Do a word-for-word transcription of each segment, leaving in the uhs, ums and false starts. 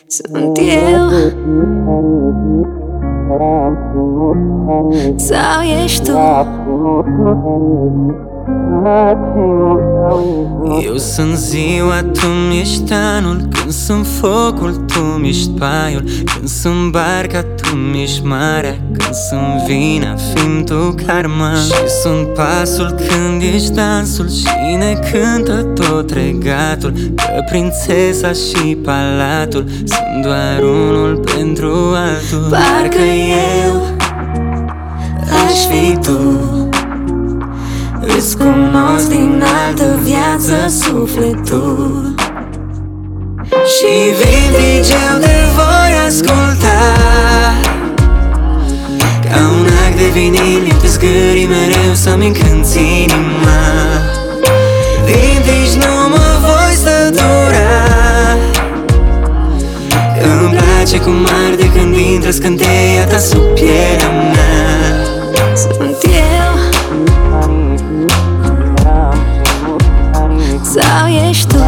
Sunt eu sau ești tu? Eu sunt ziua, tu mi-ești anul. Când sunt focul, tu mi-ești paiul. Când sunt barca, tu mi-ești marea. Când sunt vina, fim tu karma. Și sunt pasul când ești dansul. Și ne cântă tot regatul, că prințesa și palatul sunt doar unul pentru altul. Parcă eu aș fi tu, îți cunosc din altă viață sufletul. Și vintage-ul te voi asculta, ca un act de vinil, te zgârii mereu să-mi încânți inima. Vintage, nu mă voi stătura, că îmi place cum arde când intră scânteia ta sub pielea mea. Sunt eu sau ești tu?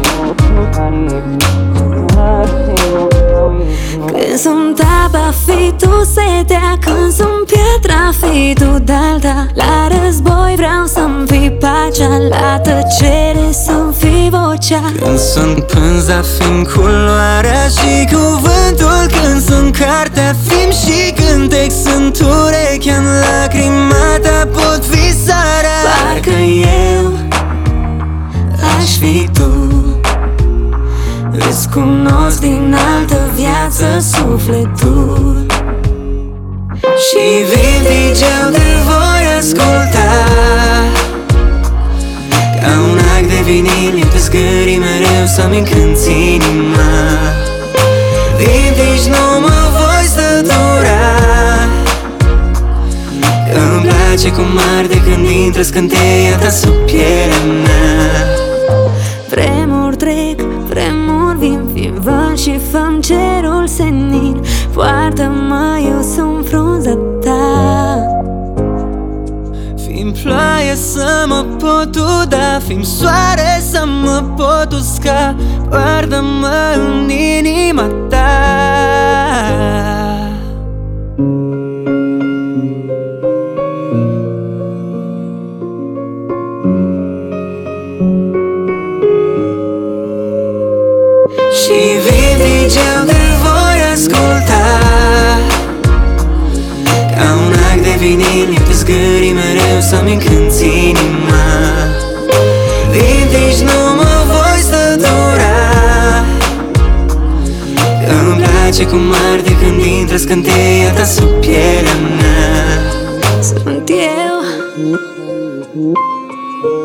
Când sunt apa, fi tu setea. Când sunt piatra, fi tu dalta. La război vreau să-mi fii pacea, la tăcere să-mi fii vocea. Când sunt pânza, fim culoarea și cuvântul. Când sunt cartea, fim și cântec. Sunt urechea, în lacrima ta pot fi sarea. Parcă eu aș fi tu, îți cunosc din altă viață sufletul. Și vintage-ul te voi asculta, ca un act de vinil, te zgârii mereu să-mi încânți inima. Vintage, nu mă voi stătura, că îmi place cum arde când intră scânteia ta sub pielea mea. Vremuri trec, vremuri vin, fim vânt și făm cerul senin. Poartă-mă, eu sunt frunza ta. Fim ploaie să mă pot uda, fim soare să mă pot usca. Poartă-mă în inima ta. Și vintage-ul te voi asculta, ca un act de vinil, te zgârii mereu să-mi încânți inima. Vintage, nu mă voi stătura, că îmi place cum arde când intră scânteia ta sub pielea mea. Sunt eu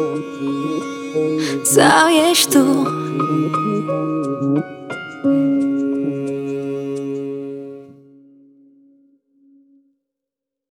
sau ești tu?